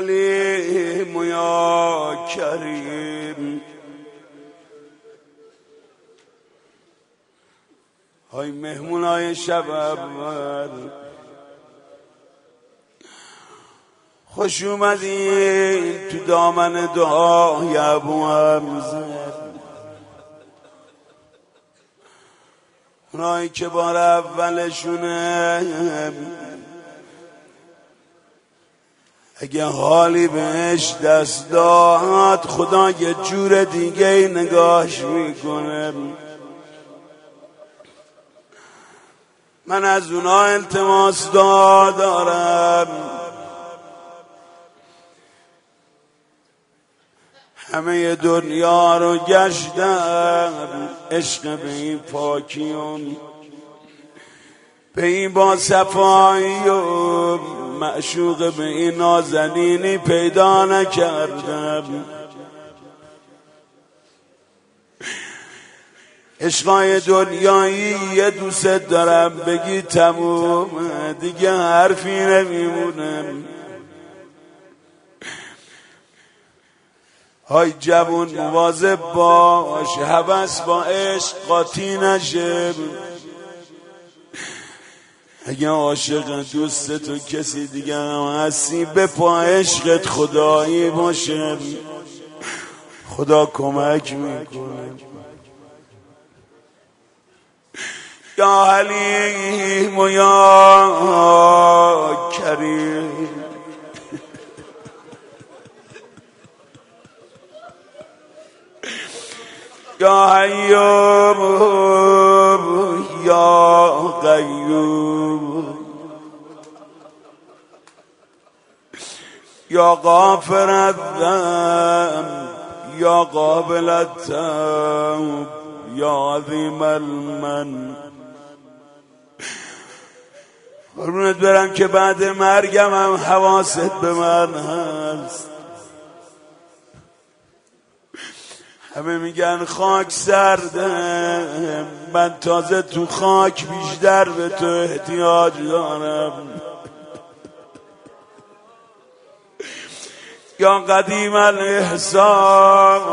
حلیم یا کریم. های مهمونای شب اول خوش اومدین تو دامن دعای ابو حمزه. اونایی که بار اولشونه اگه حالی بهش دست داد خدا یه جور دیگه نگاش میکنه. من از اونا التماس دارم همه دنیا رو گشتم، عشق به این پاکیون به این با صفایی و معشوق به این نازنینی پیدا نکردم. عشقای دنیایی یه دوست دارم بگی تموم دیگه حرفی نمیمونم. های جوون مواظب باش هوس با عشق قاطی نشه. اگه عاشق دوست تو کسی دیگه هم هستی بپا عشقت خدایی باشه، خدا کمک میکنه. یا حلیم و یا کریم. یا حیوم یا قیوم یا غافر الذنب یا قابل التوب یا عظیم المن. قربونت برم که بعد مرگم هم حواست به من هست. همه میگن خاک سرده، من تازه تو خاک بیشتر به تو احتیاج دارم. یا قدیم الاحسان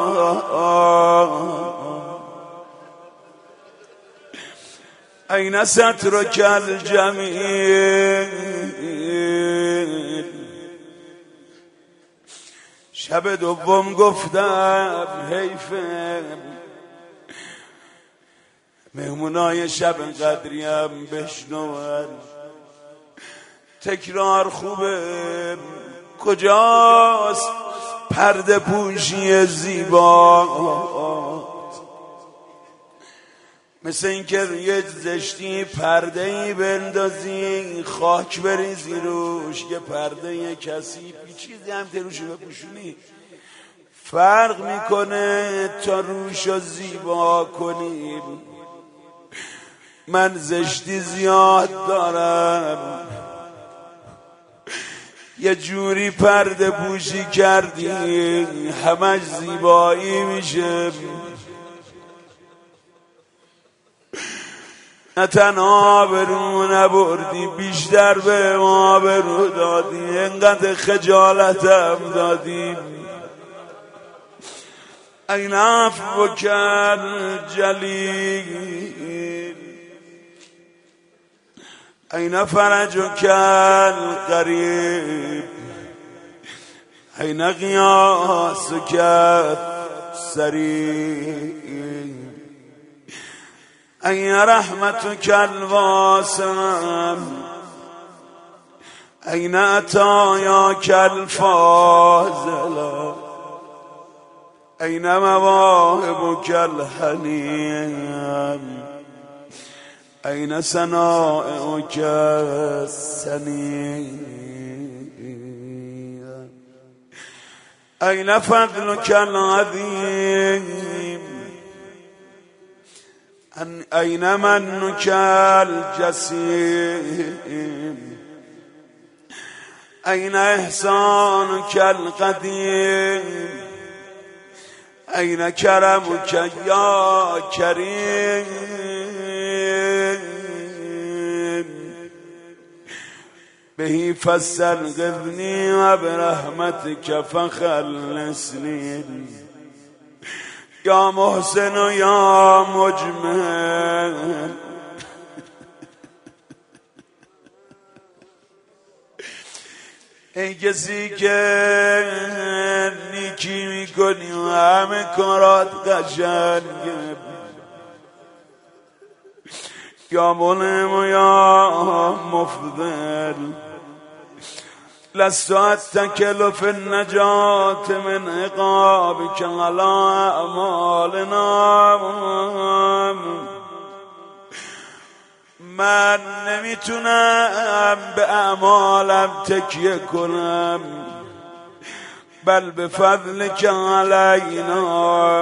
این سترک الجمیل. شب دوم گفتم حیفه مهمونای شب قدریم بشنون. تکرار خوبه. کجاست پرده پوشی زیبا؟ مثل این که یه زشتی پرده ای بندازی خاک بریزی روش، یه پرده یه کسی چیزی هم روش بپوشونی فرق میکنه تا روشو زیبا کنی. من زشتی زیاد دارم، یه جوری پرده پوشی کردی همش زیبایی میشه. نه تنها آبرو نبردی بیشتر به ما آبرو دادی، اینقدر خجالتم دادی. این عفو کرد جلیل این فرج کرد قریب این قیاس کرد سریع این رحمت کل واسم این عطایا کل فاضلا این مواهب کل حنیم این سنائع کل سنیم این فضل کل عظیم این من کل جسیم این احسان کل قدیم این کرمک یا کریم بهی فاستنقذنی و برحمتک فخلصنی یا محسن و یا مجمل. ای کسی که نیکی میکنی و همه کارات قشنگه، یا منعم و یا مفضل، لست اتکل فی النجات من عقابک علی اعمالنا. من نمیتونم به اعمالم تکیه کنم، بل به فضلک علینا،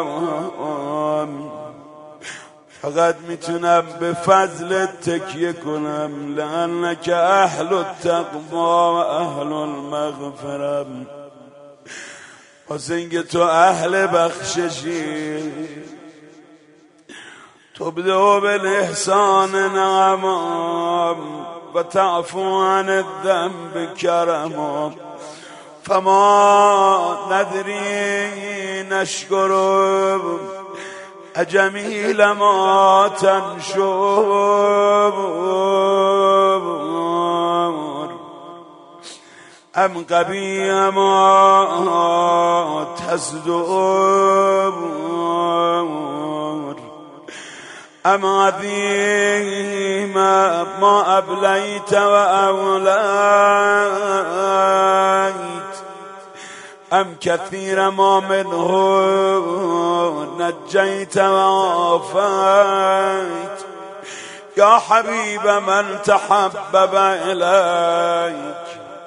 فقط میتونم به فضل تکیه کنم. لانک اهل التقوی و اهل المغفرة، واسه اینکه تو اهل بخششی. تبدو بالاحسان نعما و تعفو عن الذنب کرما، فما ندری نشکر اجمیل ما تنشر، ام قبیح ما تصدر، ام عظیم ما ابلیت و اولیت، ام کثیر ما منه نجیت و عافیت، یا حبیب من تحبب الیک.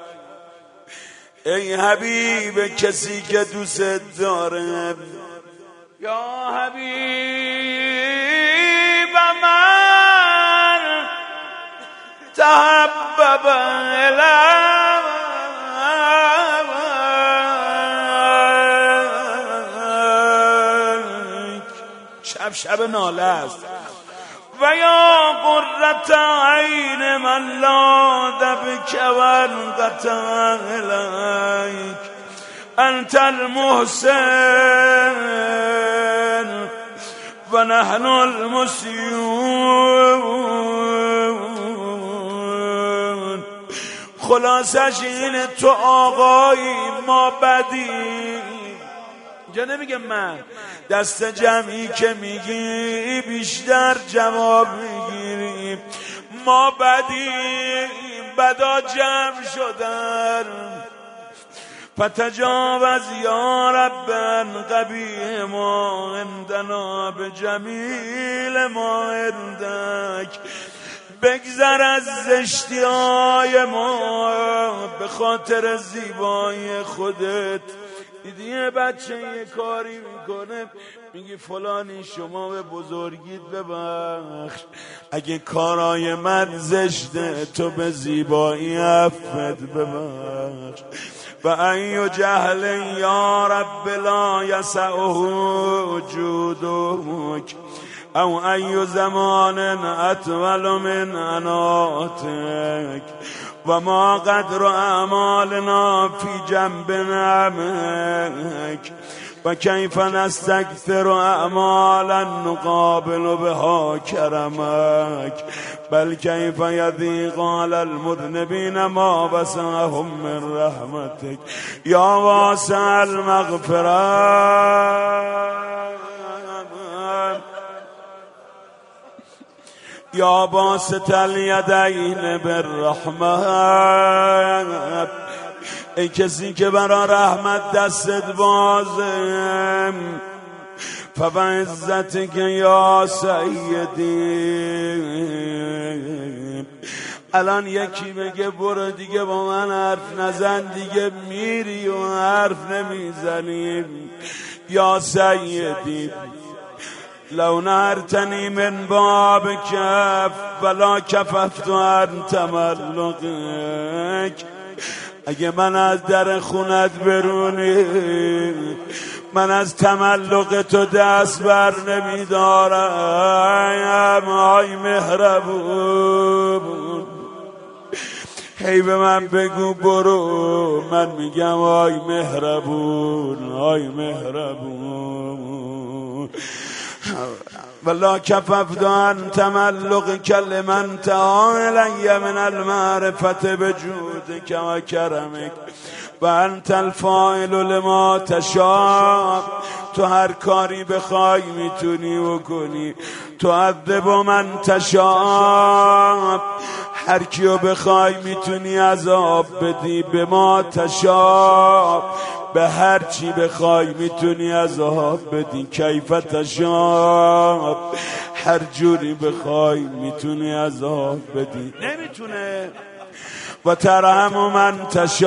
ای حبیب کسی که دوست داره، یا حبیب من تحبب الیک. شب شب ناله است. و یا قرة عین من لاذ بک و انقطع الیک، انت المحسن و نحن المسیئون. خلاصش اینه تو آقایی ما بدیم. اینجا نمیگه من، دست جمعی که میگی بیشتر جواب میگیری. ما بدیم، بدا جمع شدن. فتجاوز یا رب عن قبیح ما عندنا بجمیل ما عندک. بگذر از زشتی های ما به خاطر زیبایی خودت. دیدی یه بچه یه کاری میکنه میگی فلانی شما به بزرگیت ببخش، اگه کارای من زشته تو به زیبایی عفت ببخش. و ای جهل یا رب لا یسعه جودک، او ای زمان اطول من عناتک، و ما قدر اعمالنا فی جنب نعمک، و کیف نستکثر اعمالا نقابل بها کرمک، بل کیف یضیق علی المذنبین ما وسعهم من رحمتک یا واسع المغفرة، یا باسط الیدین بالرحمت. ای کسی که برا رحمت دستت بازه، فبعزتک یا سیدی. الان یکی بگه برو دیگه با من حرف نزن، دیگه میری و حرف نمیزنیم. یا سیدی لو نهرتنی من باب کف ولا کففت عن تملقک. اگه من از در خونت برونی، من از تملق تو دست بر نمیدارم. آی مهربون، هی به من بگو برو، من میگم آی مهربون، آی مهربون. ولا کففت عن تملق کل من تعالی من المعرفت بجودک و کرمک و انت الفاعل لما تشاء. تو هر کاری بخوای میتونی بکنی. تو عذب من تشاء، هر کیو بخوای میتونی عذاب بدی. به ما تشاء، به هر چی بخوای میتونی عذاب بدی. کیف تشاء، هر جوری بخوای میتونی عذاب بدی. نمیتونه. و ترحم من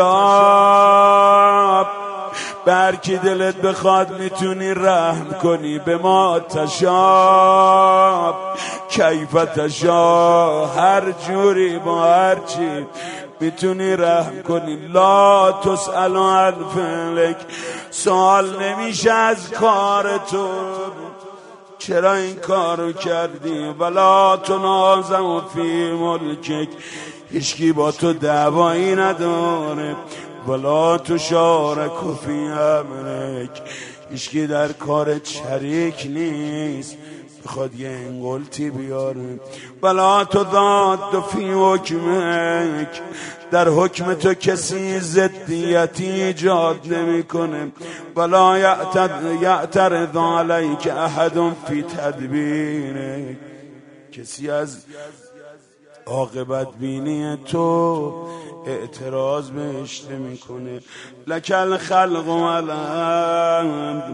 تشاء، به هر کی دلت بخواد میتونی رحم کنی. به ما تشاء، کیف تشاء، هر جوری با هر چی میتونی رحم کنی. لا تسأل عن فعلک، سوال نمیشه از کار تو، چرا این کارو کردی. ولا تنازع فی ملکک، هیچکی با تو دعوایی نداره. ولا تشارک فی امرک، هیچکی در کار شریک نیست بخواد یه انگلتی بیاره. ولا تضاد فی حکمک، در حکم تو کسی ضدیتی ایجاد نمیکنه. ولا یعترض علیک احد فی تدبیرک، کسی از عاقبت بینی تو اعتراض بهش نمیکنه. لک الخلق والامر،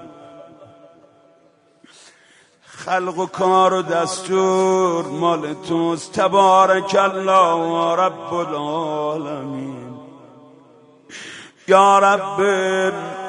خلق و کار و دستور مال توست. تبارک الله رب العالمین. یا رب